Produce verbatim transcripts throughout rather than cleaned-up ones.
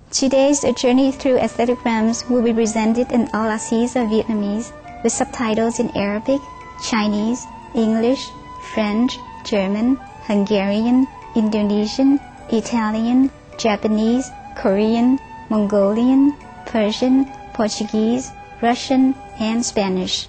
Today's A Journey Through Aesthetic Realms will be presented in all aspects of Vietnamese with subtitles in Arabic, Chinese, English, French, German, Hungarian, Indonesian, Italian, Japanese, Korean, Mongolian, Persian, Portuguese, Russian, and Spanish.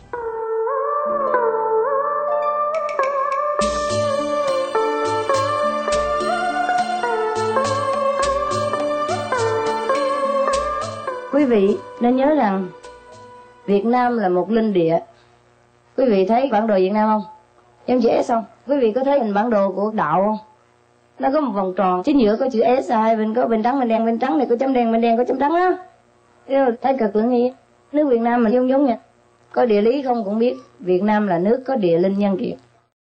Quý vị nên nhớ rằng Việt Nam là một linh địa. Quý vị thấy bản đồ Việt Nam không? Em chữ S không? Quý vị có thấy hình bản đồ của đạo không? Nó có một vòng tròn, chính giữa có chữ S, hai bên có bên trắng bên đen, bên trắng này có chấm đen, bên đen có chấm trắng đó. Thấy cực lượng gì? Nước Việt Nam mình giống giống nha. Có địa lý không cũng biết, Việt Nam là nước có địa linh nhân kiệt.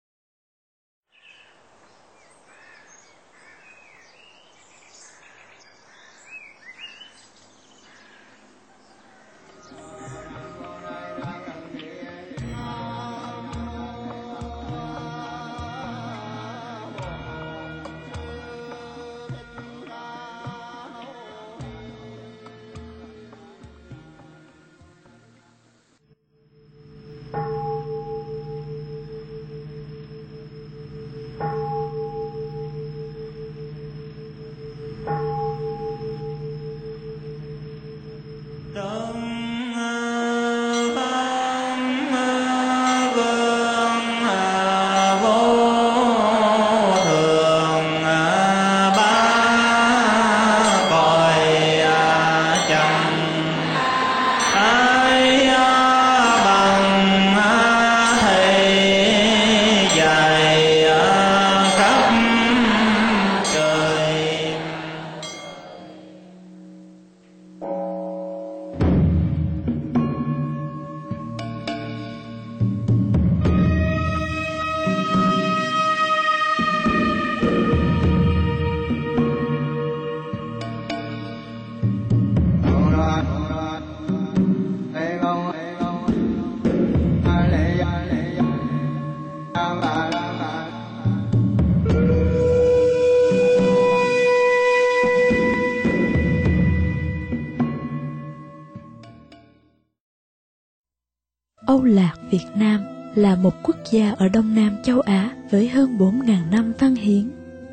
Âu Lạc Việt Nam là một quốc gia ở Đông Nam châu Á với hơn bốn nghìn năm văn hiến.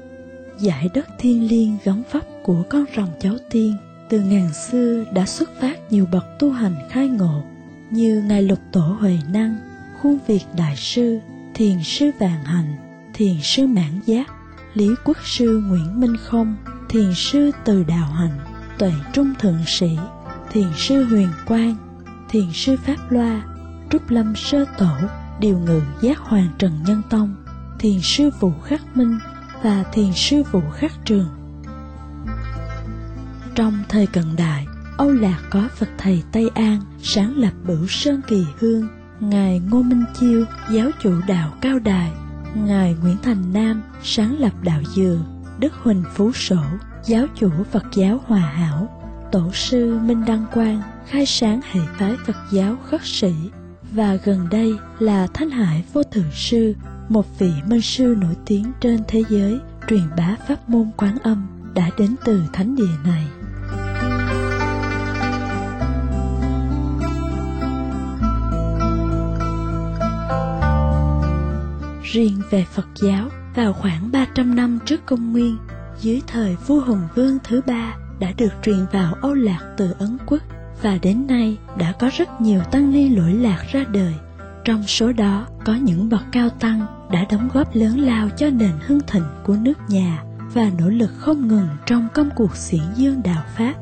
Dải đất thiêng liêng gấm vóc của con rồng cháu tiên từ ngàn xưa đã xuất phát nhiều bậc tu hành khai ngộ như Ngài Lục Tổ Huệ Năng, Khuôn Việt Đại Sư, Thiền Sư Vạn Hạnh, Thiền Sư Mãn Giác, Lý Quốc Sư Nguyễn Minh Không, Thiền Sư Từ Đạo Hạnh, Tuệ Trung Thượng Sĩ, Thiền Sư Huyền Quang, Thiền Sư Pháp Loa, Trúc Lâm Sơ Tổ, Điều Ngự Giác Hoàng Trần Nhân Tông, Thiền Sư Vũ Khắc Minh và Thiền Sư Vũ Khắc Trường. Trong thời cận đại, Âu Lạc có Phật thầy Tây An sáng lập Bửu Sơn Kỳ Hương, Ngài Ngô Minh Chiêu giáo chủ đạo Cao Đài, Ngài Nguyễn Thành Nam sáng lập đạo Dừa, Đức Huỳnh Phú Sổ giáo chủ Phật giáo Hòa Hảo, Tổ sư Minh Đăng Quang khai sáng hệ phái Phật giáo Khất Sĩ, và gần đây là Thanh Hải Vô Thượng Sư, một vị minh sư nổi tiếng trên thế giới truyền bá pháp môn Quán Âm, đã đến từ thánh địa này. Riêng về Phật giáo, vào khoảng ba trăm năm trước công nguyên, dưới thời vua Hùng Vương thứ ba đã được truyền vào Âu Lạc từ Ấn Quốc, và đến nay đã có rất nhiều tăng ni lỗi lạc ra đời. Trong số đó có những bậc cao tăng đã đóng góp lớn lao cho nền hưng thịnh của nước nhà và nỗ lực không ngừng trong công cuộc xiển dương đạo Pháp.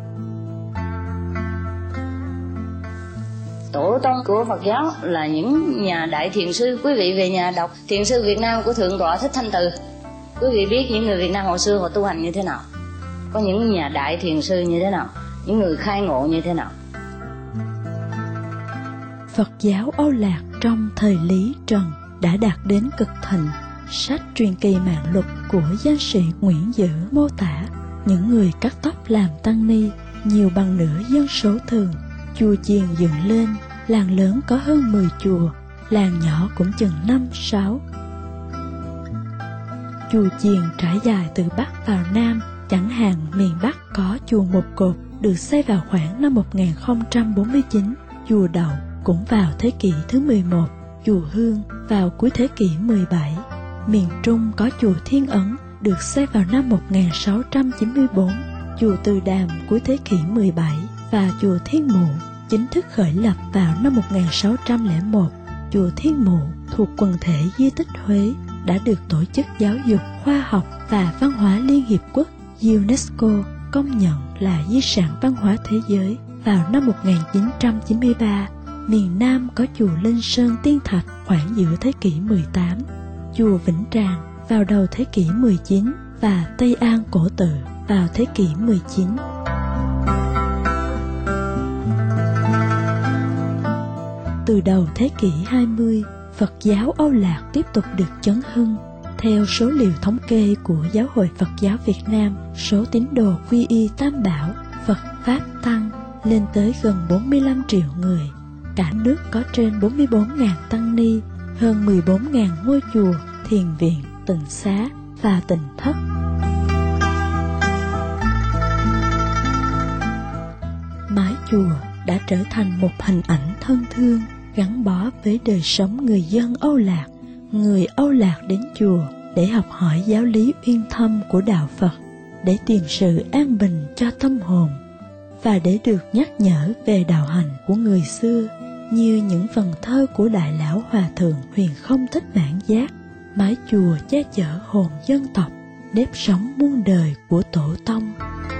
Tổ tông của Phật giáo là những nhà đại thiền sư. Quý vị về nhà đọc Thiền sư Việt Nam của Thượng tọa Thích Thanh Từ, quý vị biết những người Việt Nam hồi xưa họ tu hành như thế nào, có những nhà đại thiền sư như thế nào, những người khai ngộ như thế nào. Phật giáo Âu Lạc trong thời Lý Trần đã đạt đến cực thịnh. Sách Truyền Kỳ Mạng Lục của danh sĩ Nguyễn Dữ mô tả những người cắt tóc làm tăng ni nhiều bằng nửa dân số thường. Chùa chiền dựng lên, làng lớn có hơn mười chùa, làng nhỏ cũng chừng năm sáu. Chùa chiền trải dài từ Bắc vào Nam, chẳng hạn miền Bắc có chùa Một Cột, được xây vào khoảng năm một nghìn không trăm bốn mươi chín, chùa Đậu cũng vào thế kỷ thứ mười một, chùa Hương vào cuối thế kỷ mười bảy. Miền Trung có chùa Thiên Ấn được xây vào năm một nghìn sáu trăm chín mươi tư, chùa Từ Đàm cuối thế kỷ mười bảy và chùa Thiên Mụ chính thức khởi lập vào năm một nghìn sáu trăm lẻ một. Chùa Thiên Mụ thuộc quần thể di tích Huế đã được Tổ chức Giáo dục, Khoa học và Văn hóa Liên Hiệp Quốc UNESCO công nhận là di sản văn hóa thế giới vào năm một nghìn chín trăm chín mươi ba. Miền Nam có chùa Linh Sơn Tiên Thạch khoảng giữa thế kỷ mười tám, chùa Vĩnh Tràng vào đầu thế kỷ mười chín và Tây An Cổ Tự vào thế kỷ mười chín. Từ đầu thế kỷ hai mươi, Phật giáo Âu Lạc tiếp tục được chấn hưng. Theo số liệu thống kê của Giáo hội Phật giáo Việt Nam, số tín đồ quy y Tam Bảo, Phật Pháp Tăng lên tới gần bốn mươi lăm triệu người. Cả nước có trên bốn mươi bốn nghìn tăng ni, hơn mười bốn nghìn ngôi chùa, thiền viện, tịnh xá và tịnh thất. Mái chùa đã trở thành một hình ảnh thân thương, gắn bó với đời sống người dân Âu Lạc. Người Âu Lạc đến chùa để học hỏi giáo lý uyên thâm của Đạo Phật, để tìm sự an bình cho tâm hồn, và để được nhắc nhở về đạo hành của người xưa, như những vần thơ của Đại Lão Hòa Thượng Huyền Không Thích Bản Giác. Mái chùa che chở hồn dân tộc, nếp sống muôn đời của tổ tông.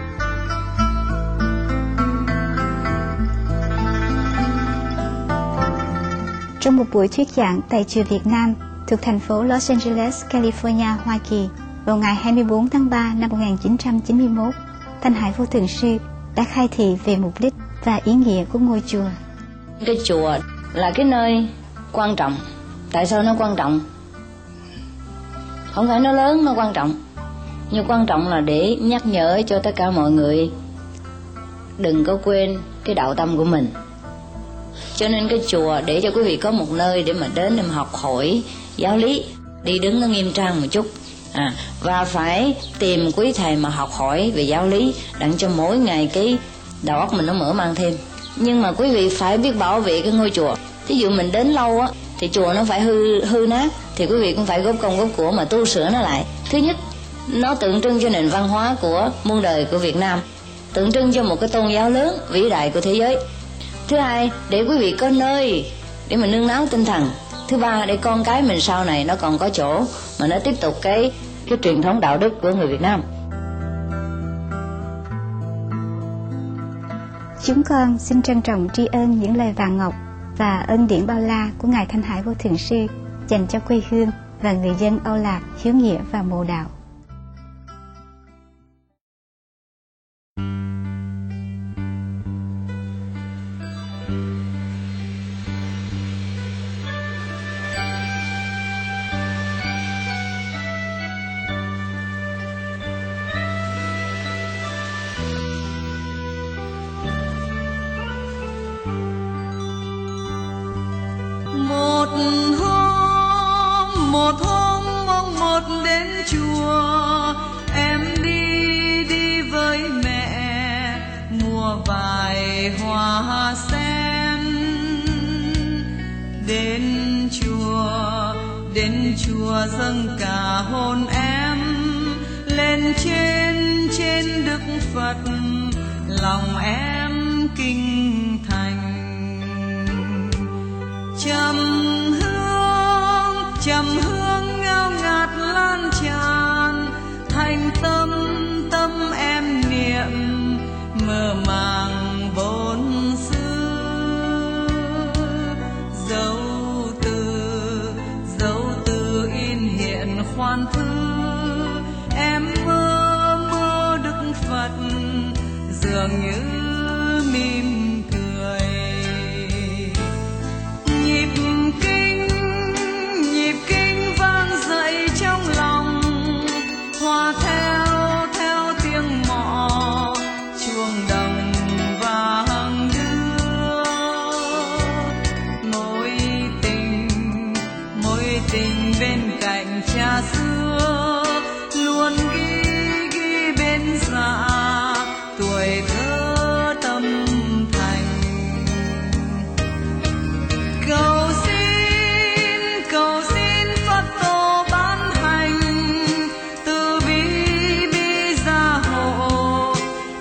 Trong một buổi thuyết giảng tại chùa Việt Nam thuộc thành phố Los Angeles, California, Hoa Kỳ vào ngày hai mươi tư tháng ba năm một nghìn chín trăm chín mươi mốt, Thanh Hải Vô Thượng Sư đã khai thị về mục đích và ý nghĩa của ngôi chùa. Cái chùa là cái nơi quan trọng. Tại sao nó quan trọng? Không phải nó lớn, nó quan trọng. Nhưng quan trọng là để nhắc nhở cho tất cả mọi người đừng có quên cái đạo tâm của mình. Cho nên cái chùa để cho quý vị có một nơi để mà đến để mà học hỏi giáo lý, đi đứng nó nghiêm trang một chút, à, và phải tìm quý thầy mà học hỏi về giáo lý, đặng cho mỗi ngày cái đầu óc mình nó mở mang thêm. Nhưng mà quý vị phải biết bảo vệ cái ngôi chùa. Thí dụ mình đến lâu á thì chùa nó phải hư hư nát, thì quý vị cũng phải góp công góp của mà tu sửa nó lại. Thứ nhất, nó tượng trưng cho nền văn hóa của muôn đời của Việt Nam, tượng trưng cho một cái tôn giáo lớn vĩ đại của thế giới. Thứ hai, để quý vị có nơi để mà nương náu tinh thần. Thứ ba, để con cái mình sau này nó còn có chỗ mà nó tiếp tục cái cái truyền thống đạo đức của người Việt Nam. Chúng con xin trân trọng tri ân những lời vàng ngọc và ân điển bao la của Ngài Thanh Hải Vô Thượng Sư dành cho quê hương và người dân Âu Lạc hiếu nghĩa và mộ đạo. Một hôm, một hôm mong một đến chùa, em đi đi với mẹ, mua vài hoa sen. Đến chùa, đến chùa dâng cả hồn em lên trên trên Đức Phật, lòng em kinh thành. Trầm hương, trầm hương ngao ngạt lan tràn, thành tâm tâm em niệm mơ màng vốn xưa. Dấu từ, dấu từ in hiện khoan thư, em mơ mơ Đức Phật dường như mỉm cười. Nhịp kinh, nhịp kinh vang dậy trong lòng, hòa theo theo tiếng mõ chuông đồng vang đưa. Mối tình, mối tình bên cạnh cha xưa, luôn ghi ghi bên dạ tuổi thơ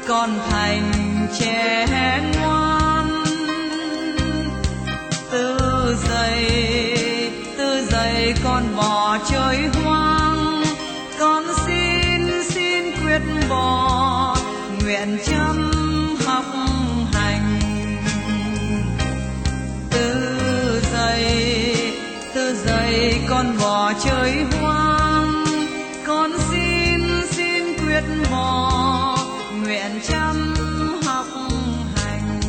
con thành trẻ ngoan. Từ giây từ giây con bỏ chơi hoang, con xin xin quyết bỏ nguyện chăm học hành. Từ giây từ giây con bỏ chơi hoang, con xin xin quyết bỏ nguyện chăm học hành.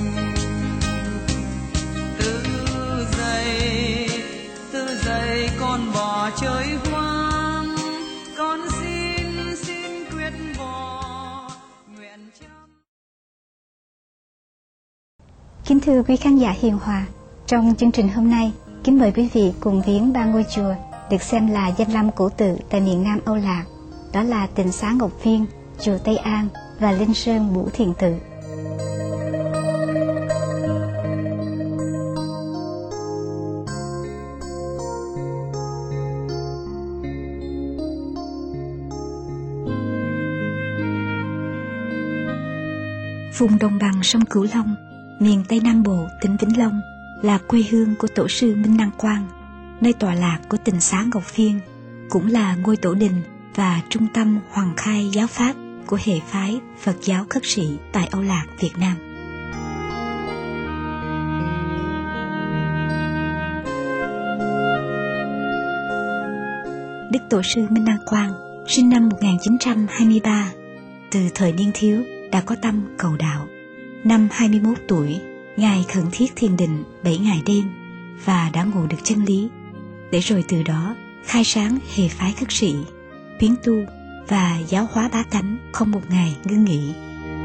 Từ giây từ giây con bỏ chơi hoang, con xin xin quyết bỏ nguyện chăm. Kính thưa quý khán giả hiền hòa, trong chương trình hôm nay, kính mời quý vị cùng viếng ba ngôi chùa được xem là danh lam cổ tự tại miền Nam Âu Lạc, đó là Tịnh Xá Ngọc Phiên, chùa Tây An và Linh Sơn Bửu Thiền Tự. Vùng đồng bằng sông Cửu Long, miền Tây Nam Bộ, tỉnh Vĩnh Long là quê hương của tổ sư Minh Năng Quang, nơi tọa lạc của Tịnh Xá Ngọc Phiên, cũng là ngôi tổ đình và trung tâm hoàng khai giáo pháp của hệ phái Phật giáo Khất Sĩ tại Âu Lạc, Việt Nam. Đức tổ sư Minh Năng Quang sinh năm một nghìn chín trăm hai mươi ba, từ thời niên thiếu đã có tâm cầu đạo. Năm hai mươi mốt tuổi, Ngài khẩn thiết thiền định bảy ngày đêm và đã ngộ được chân lý, để rồi từ đó khai sáng hệ phái Khất Sĩ, khuyến tu và giáo hóa bá tánh không một ngày ngưng nghỉ.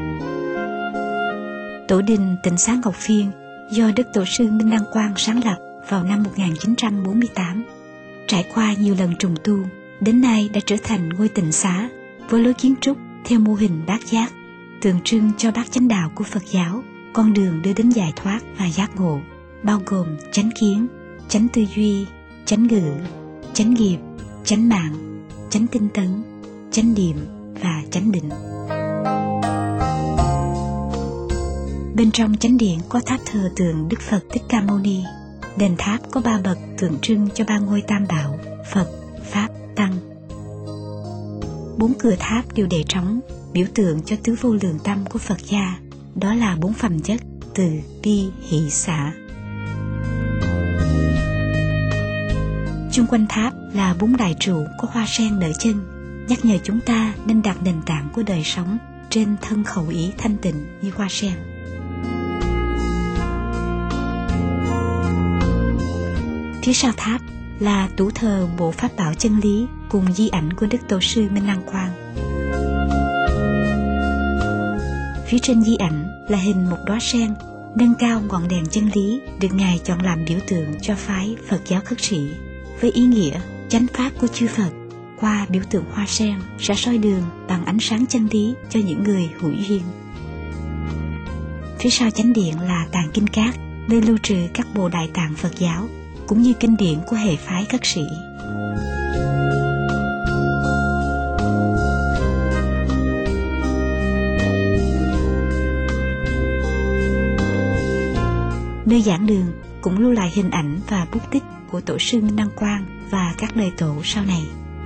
Tổ đình Tịnh Xá Ngọc Phiên do Đức Tổ sư Minh Năng Quang sáng lập vào năm một nghìn chín trăm bốn mươi tám, trải qua nhiều lần trùng tu, đến nay đã trở thành ngôi tịnh xá với lối kiến trúc theo mô hình bát giác, tượng trưng cho bát chánh đạo của Phật giáo, con đường đưa đến giải thoát và giác ngộ, bao gồm chánh kiến, chánh tư duy, chánh ngữ, chánh nghiệp, chánh mạng, chánh tinh tấn, chánh niệm và chánh định. Bên trong chánh điện có tháp thờ tượng Đức Phật Thích Ca Mâu Ni. Đền tháp có ba bậc tượng trưng cho ba ngôi tam bảo Phật, Pháp, Tăng. Bốn cửa tháp đều để trống, biểu tượng cho tứ vô lượng tâm của Phật gia, đó là bốn phẩm chất từ bi hỷ xả. Chung quanh tháp là bốn đại trụ có hoa sen nở chân, nhắc nhở chúng ta nên đặt nền tảng của đời sống trên thân khẩu ý thanh tịnh như hoa sen. Phía sau tháp là tủ thờ bộ pháp bảo chân lý cùng di ảnh của Đức Tổ sư Minh Năng Quang. Phía trên di ảnh là hình một đóa sen nâng cao ngọn đèn chân lý, được Ngài chọn làm biểu tượng cho phái Phật giáo Khất Sĩ, với ý nghĩa chánh pháp của chư Phật qua biểu tượng hoa sen sẽ soi đường bằng ánh sáng chân lý cho những người hữu duyên. Phía sau chánh điện là tàng kinh cát, nơi lưu trữ các bộ đại tạng Phật giáo cũng như kinh điển của hệ phái Khất Sĩ. Nơi giảng đường cũng lưu lại hình ảnh và bút tích của tổ sư Minh Năng Quang và các đời tổ sau này.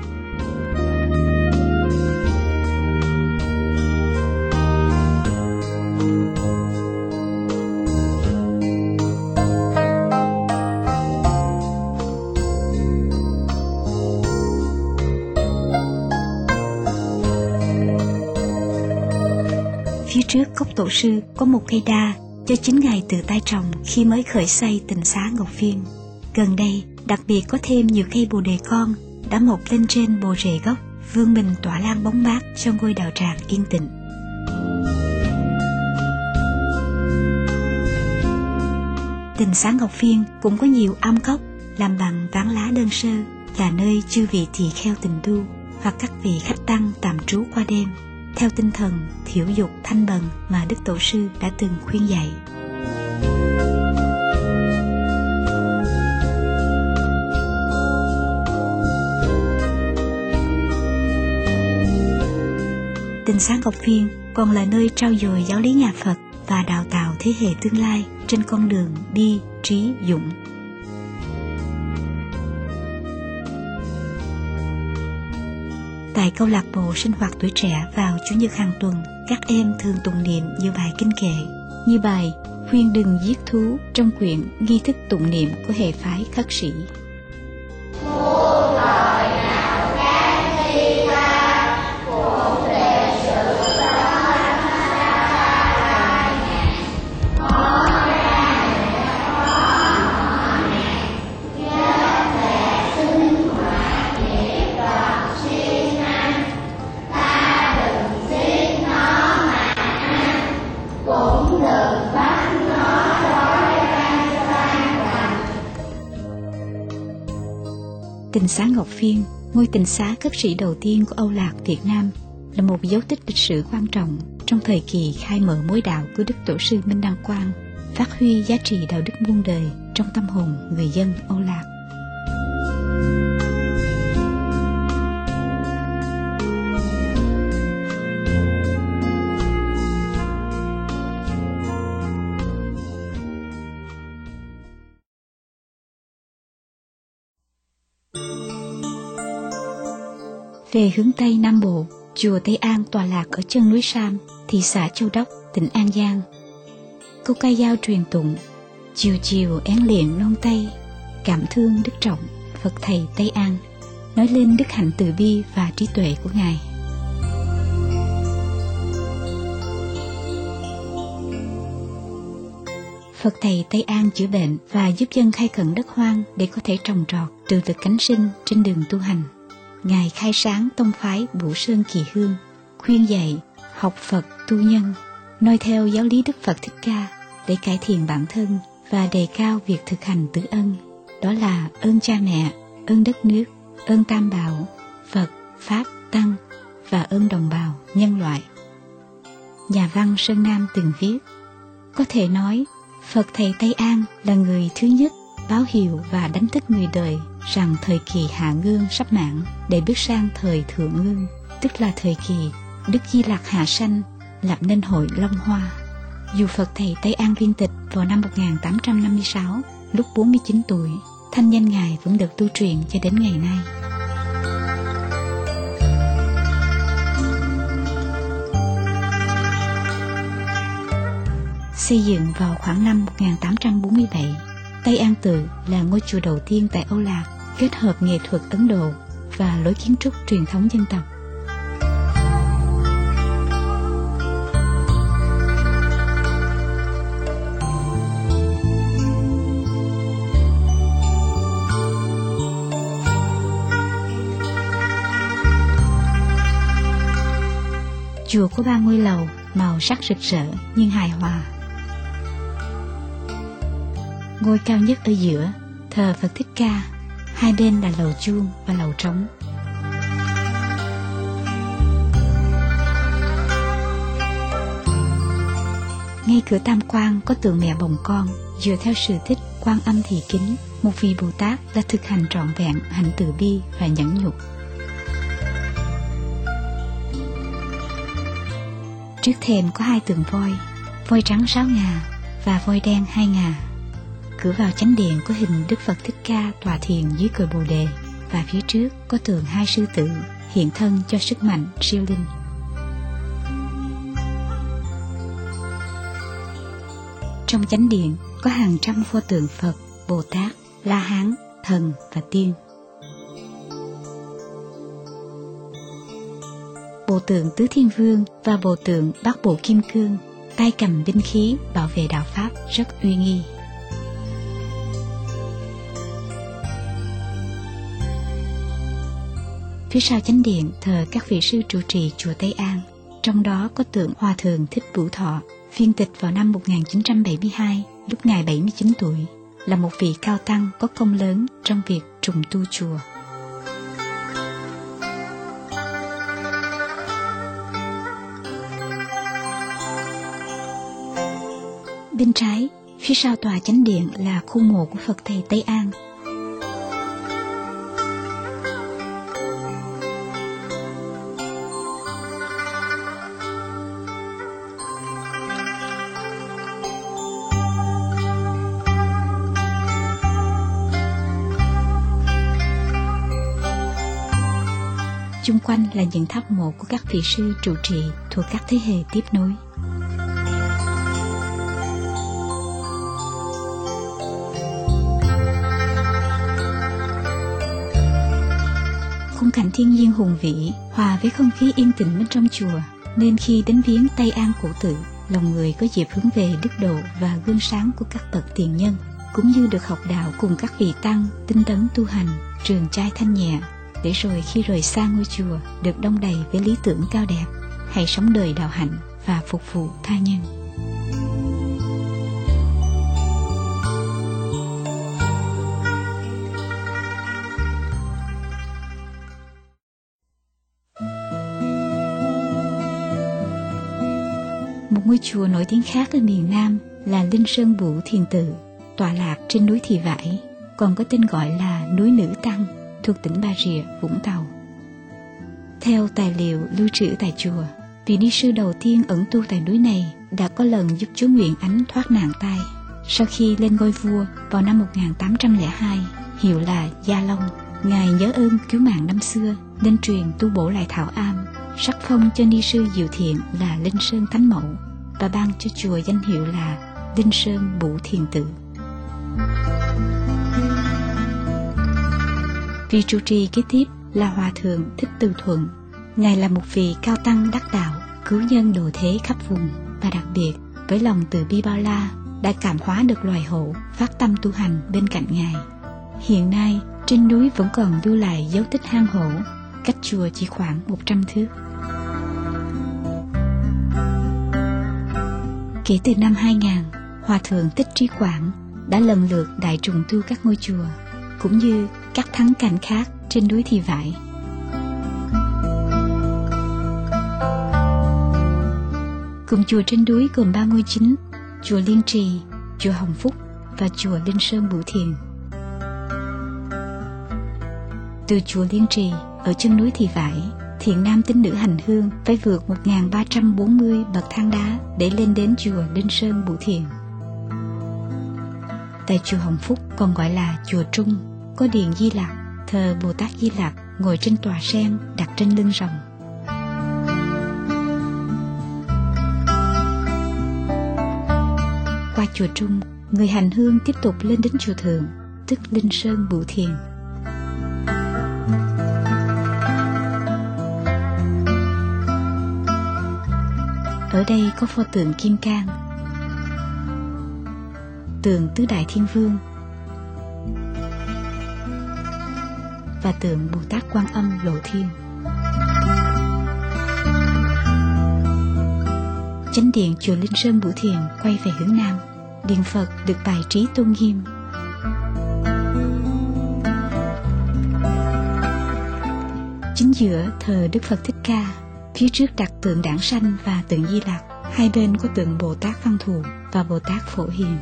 Phía trước cốc tổ sư có một cây đa do chính Ngài tự tay trồng khi mới khởi xây Tịnh Xá Ngọc Phiên. Gần đây, đặc biệt có thêm nhiều cây bồ đề con đã mọc lên trên bồ rễ gốc, vươn mình tỏa lan bóng mát cho ngôi đạo tràng yên tĩnh. Tịnh Xá Ngọc Phiên cũng có nhiều am cốc làm bằng ván lá đơn sơ, là nơi chư vị tỳ kheo tịnh tu hoặc các vị khách tăng tạm trú qua đêm, theo tinh thần thiểu dục thanh bần mà Đức Tổ sư đã từng khuyên dạy. Tịnh Xá Ngọc Phiên còn là nơi trau dồi giáo lý nhà Phật và đào tạo thế hệ tương lai trên con đường đi trí dũng. Tại câu lạc bộ sinh hoạt tuổi trẻ vào Chủ nhật hàng tuần, các em thường tụng niệm nhiều bài kinh kệ, như bài Khuyên đừng giết thú trong quyển Nghi thức tụng niệm của hệ phái Khất Sĩ. Tịnh xá Ngọc Phiên, ngôi tịnh xá Khất Sĩ đầu tiên của Âu Lạc Việt Nam, là một dấu tích lịch sử quan trọng trong thời kỳ khai mở mối đạo của Đức Tổ sư Minh Đăng Quang, phát huy giá trị đạo đức muôn đời trong tâm hồn người dân Âu Lạc. Về hướng Tây Nam Bộ, chùa Tây An tọa lạc ở chân núi Sam, thị xã Châu Đốc, tỉnh An Giang. Câu ca dao truyền tụng: chiều chiều én liền non Tây, cảm thương đức trọng Phật thầy Tây An, nói lên đức hạnh từ bi và trí tuệ của Ngài. Phật thầy Tây An chữa bệnh và giúp dân khai khẩn đất hoang để có thể trồng trọt, tự lực cánh sinh trên đường tu hành. Ngài khai sáng tông phái Bửu Sơn Kỳ Hương, khuyên dạy, học Phật tu nhân, noi theo giáo lý Đức Phật Thích Ca để cải thiện bản thân và đề cao việc thực hành tứ ân, đó là ơn cha mẹ, ơn đất nước, ơn Tam Bảo, Phật, Pháp, Tăng và ơn đồng bào, nhân loại. Nhà văn Sơn Nam từng viết: có thể nói, Phật thầy Tây An là người thứ nhất báo hiệu và đánh thức người đời rằng thời kỳ hạ ngương sắp mãn để bước sang thời thượng ngương, tức là thời kỳ Đức Di Lặc hạ sanh, lập nên hội Long Hoa. Dù Phật thầy Tây An viên tịch vào năm một nghìn tám trăm năm mươi sáu, lúc bốn mươi chín tuổi, thanh danh Ngài vẫn được lưu truyền cho đến ngày nay. Xây dựng vào khoảng năm một nghìn tám trăm bốn mươi bảy, Tây An Tự là ngôi chùa đầu tiên tại Âu Lạc kết hợp nghệ thuật Ấn Độ và lối kiến trúc truyền thống dân tộc. Chùa có ba ngôi lầu, màu sắc rực rỡ nhưng hài hòa. Ngôi cao nhất ở giữa thờ Phật Thích Ca, hai bên là lầu chuông và lầu trống. Ngay cửa tam quan có tượng mẹ bồng con, dựa theo sự tích Quan Âm Thị Kính, một vị Bồ Tát đã thực hành trọn vẹn hạnh từ bi và nhẫn nhục. Trước thềm có hai tượng voi, voi trắng sáu ngà và voi đen hai ngà. Cửa vào chánh điện có hình Đức Phật Thích Ca tọa thiền dưới cội Bồ Đề, và phía trước có tượng hai sư tử hiện thân cho sức mạnh siêu linh. Trong chánh điện có hàng trăm pho tượng Phật, Bồ Tát, La Hán, Thần và Tiên. Bộ tượng Tứ Thiên Vương và bộ tượng Bát Bộ Kim Cương, tay cầm binh khí bảo vệ đạo Pháp rất uy nghi. Phía sau chánh điện thờ các vị sư trụ trì chùa Tây An, trong đó có tượng Hòa Thượng Thích Bửu Thọ, viên tịch vào năm một nghìn chín trăm bảy mươi hai, lúc Ngài bảy mươi chín tuổi, là một vị cao tăng có công lớn trong việc trùng tu chùa. Bên trái, phía sau tòa chánh điện là khu mộ của Phật thầy Tây An. chung quanh là những tháp mộ của các vị sư trụ trì thuộc các thế hệ tiếp nối. Khung cảnh thiên nhiên hùng vĩ hòa với không khí yên tĩnh bên trong chùa, nên khi đến viếng Tây An Cổ Tự, lòng người có dịp hướng về đức độ và gương sáng của các bậc tiền nhân, cũng như được học đạo cùng các vị tăng tinh tấn tu hành, trường trai thanh nhẹ, để rồi khi rời xa ngôi chùa được đong đầy với lý tưởng cao đẹp, hãy sống đời đạo hạnh và phục vụ tha nhân. Một ngôi chùa nổi tiếng khác ở miền Nam là Linh Sơn Bủ Thiền Tự, tọa lạc trên núi Thị Vải, còn có tên gọi là núi Nữ Tăng, thuộc tỉnh Bà Rịa, Vũng Tàu. Theo tài liệu lưu trữ tại chùa, vị ni sư đầu tiên ẩn tu tại núi này đã có lần giúp chúa Nguyện Ánh thoát nạn tai. Sau khi lên ngôi vua vào năm một nghìn tám trăm lẻ hai, hiệu là Gia Long, ngài nhớ ơn cứu mạng năm xưa nên truyền tu bổ lại Thảo Am, sắc phong cho ni sư Diệu Thiện là Linh Sơn Thánh Mẫu và ban cho chùa danh hiệu là Linh Sơn Bủ Thiền Tự. Vị trụ trì kế tiếp là Hòa Thượng Thích Từ Thuận. Ngài là một vị cao tăng đắc đạo, cứu nhân độ thế khắp vùng, và đặc biệt với lòng từ bi bao la đã cảm hóa được loài hổ phát tâm tu hành bên cạnh ngài. Hiện nay trên núi vẫn còn lưu lại dấu tích hang hổ, cách chùa chỉ khoảng một trăm thước. Kể từ năm hai nghìn, Hòa Thượng Thích Trí Quảng đã lần lượt đại trùng tu các ngôi chùa, cũng như các thắng cảnh khác trên núi Thị Vải. Cụm chùa trên núi gồm ba ngôi chính: chùa Liên Trì, chùa Hồng Phúc và chùa Linh Sơn Bửu Thiền. Từ chùa Liên Trì ở chân núi Thị Vải, thiện nam tín nữ hành hương phải vượt một nghìn ba trăm bốn mươi bậc thang đá để lên đến chùa Linh Sơn Bửu Thiền. Tại chùa Hồng Phúc, còn gọi là chùa Trung, có điện Di Lặc, thờ Bồ Tát Di Lặc ngồi trên tòa sen đặt trên lưng rồng. Qua chùa Trung, người hành hương tiếp tục lên đến chùa Thượng, tức Linh Sơn Bửu Thiền. Ở đây có pho tượng Kim Cang, tượng Tứ Đại Thiên Vương và tượng Bồ Tát Quan Âm Lộ Thiên. Chánh điện chùa Linh Sơn Bửu Thiền quay về hướng Nam, điện Phật được bài trí tôn nghiêm. Chính giữa thờ Đức Phật Thích Ca, phía trước đặt tượng Đản Sanh và tượng Di Lặc, hai bên có tượng Bồ Tát Văn Thù và Bồ Tát Phổ Hiền.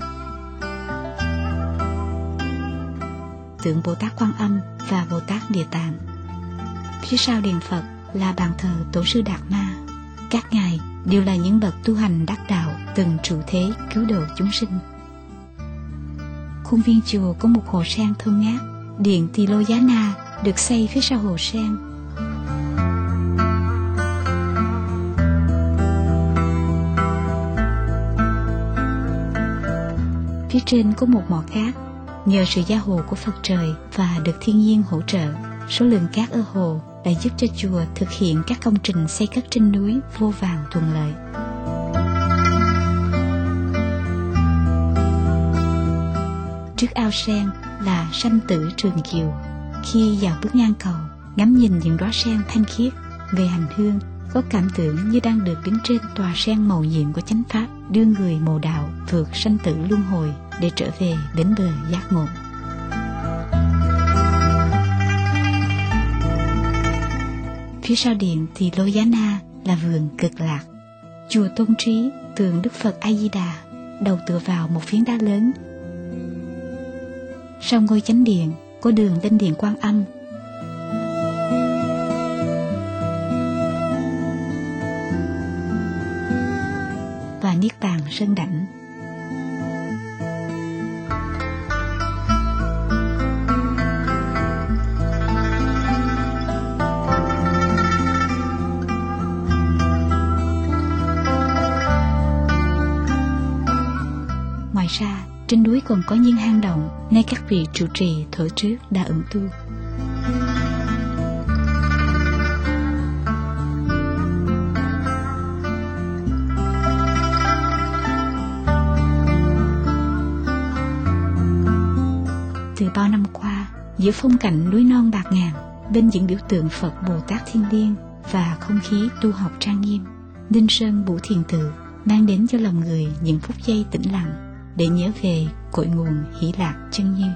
Tượng Bồ Tát Quan Âm và Bồ Tát Địa Tạng. Phía sau điện Phật là bàn thờ Tổ sư Đạt Ma. Các ngài đều là những bậc tu hành đắc đạo từng trụ thế cứu độ chúng sinh. Khuôn viên chùa có một hồ sen thơm ngát. Điện Tỳ Lô Giá Na được xây phía sau hồ sen. Phía trên có một mỏ cát. Nhờ sự gia hộ của Phật trời và được thiên nhiên hỗ trợ, số lượng cát ở hồ đã giúp cho chùa thực hiện các công trình xây cất trên núi vô vàn thuận lợi. Trước ao sen là Sanh Tử Trường Kiều. Khi vào bước ngang cầu, ngắm nhìn những đóa sen thanh khiết, về hành hương có cảm tưởng như đang được đứng trên tòa sen màu nhiệm của chánh pháp, đưa người mồ đạo vượt sanh tử luân hồi để trở về bến bờ giác ngộ. Phía sau điện thì Lô Giá Na là vườn Cực Lạc. Chùa tôn trí tượng Đức Phật A Di Đà, đầu tựa vào một phiến đá lớn. Sau ngôi chánh điện có đường lên điện Quan Âm. Và Niết Bàn Sơn Đảnh. ra, trên núi còn có những hang động, nơi các vị trụ trì thuở trước đã ẩn tu. Từ bao năm qua, giữa phong cảnh núi non bạt ngàn, bên những biểu tượng Phật Bồ Tát Thiên Liêng và không khí tu học trang nghiêm, Đinh Sơn Bửu Thiền Tự mang đến cho lòng người những phút giây tĩnh lặng để nhớ về cội nguồn hỷ lạc chân như.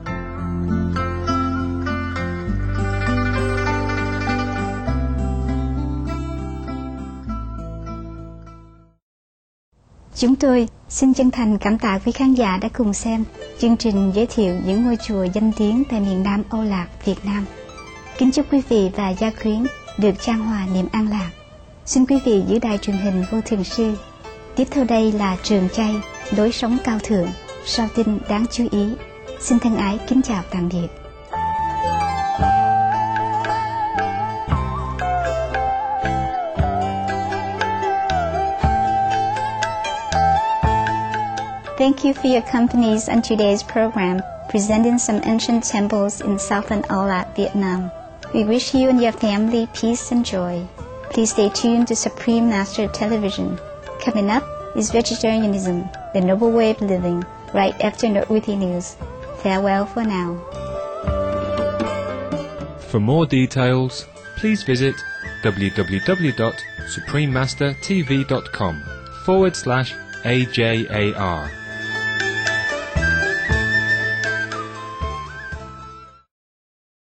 Chúng tôi xin chân thành cảm tạ quý khán giả đã cùng xem chương trình giới thiệu những ngôi chùa danh tiếng tại miền Nam Âu Lạc, Việt Nam. Kính chúc quý vị và gia quyến được chan hòa niềm an lạc. Xin quý vị giữ đài truyền hình Vô Thường Sư. Tiếp theo đây là Trường Chay, lối sống cao thượng, sau tin đáng chú ý. Xin thân ái kính chào tạm biệt. Thank you for your companies on today's program, presenting some ancient temples in southern Âu Lạc, Vietnam. We wish you and your family peace and joy. Please stay tuned to Supreme Master Television. Coming up is Vegetarianism, the Noble Way of Living, right after Noteworthy News. Farewell for now. For more details, please visit w w w dot supreme master t v dot com forward slash A J A R.